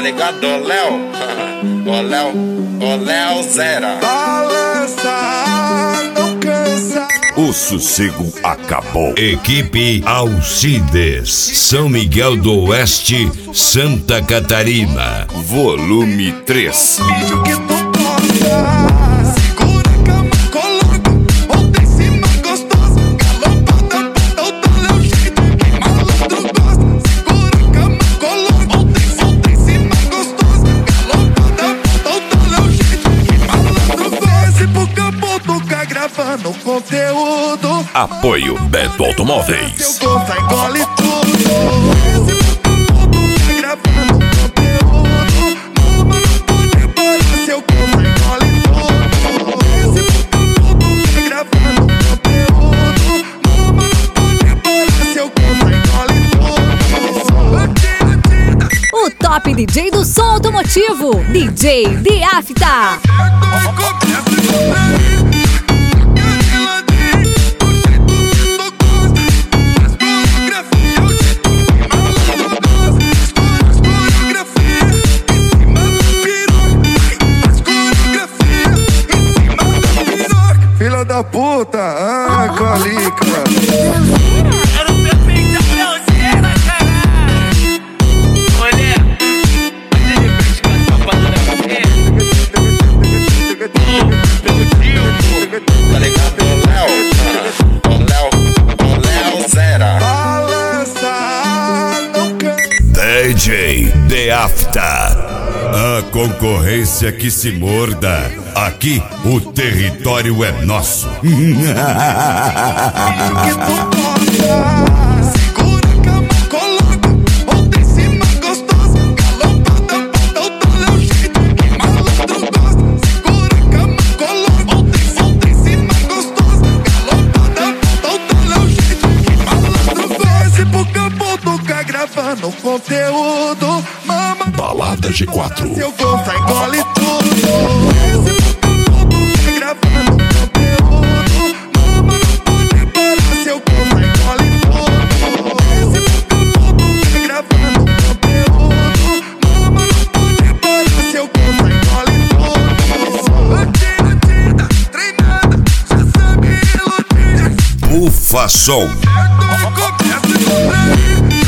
ligado, Léo? Ô Léo Zera. Balança, não cansa. O sossego acabou. Equipe Alcides, São Miguel do Oeste, Santa Catarina. Volume 3. Vídeo que tu posta. Segura a cama, coloca. Outra em cima, gostosa. Galopada, bota o tal é o jeito que malandro gosta. Segura a cama, coloca. Outra em cima, gostosa. Galopada, bota o tal é o jeito que malandro gosta. Esse pro campo toca gravando conteúdo. Apoio Beto Automóveis. Seu gosto engole tudo. Esse pro campo toca gravando conteúdo. Mama não pode parar, seu gosto engole tudo. Esse pro campo toca gravando conteúdo. Mama não pode parar, seu gosto engole tudo. O top DJ do som automotivo, DJ The Afta. Filha da puta, calica. Quero ser feita Leozeira, caralho. Olha, de repente com essa palavra Tá ligado, Léo Zera. Balança, não cansa. DJ The Afta. A concorrência que se morda. Aqui o território é nosso. Que tu posta. Segura a cama, coloca. Outra em cima, gostosa. Galopada, bota o tal é o jeito que malandro gosta. Segura a cama, coloca. Outra em cima, gostosa. Galopada, bota o tal é o jeito que malandro gosta. Esse pro campo toca gravando conteúdo. Mama Balada G4. seu gosto engole tudo. Esse pro campo toca gravando conteúdo. Mama não pode parar, seu gosto engole tudo. Esse pro campo toca gravando conteúdo. Mama não pode parar, seu gosto engole tudo. Batida, treinada, já sabe iludir. Bufa Som. Começa com aí.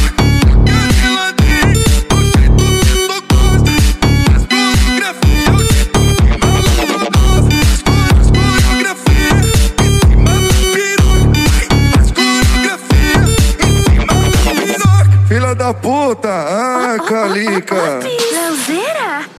Filha da puta, calica. Leozeira?